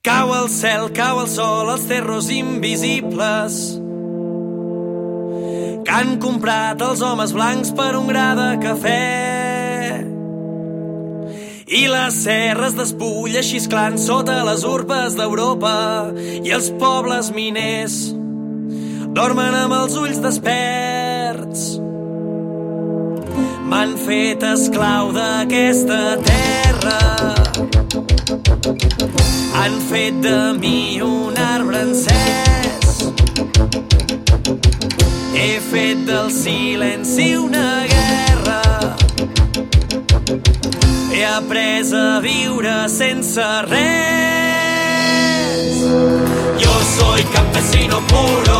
Cau el cel, cau el sol, els terros invisibles que han comprat els homes blancs per un gra de cafè. I les serres d'espulla xisclant sota les urbes d'Europa i els pobles miners dormen amb els ulls desperts. M'han fet esclau d'aquesta terra, han fet de mi un arbre encès. He fet del silenci una guerra, he après a viure sense res. Yo soy campesino puro,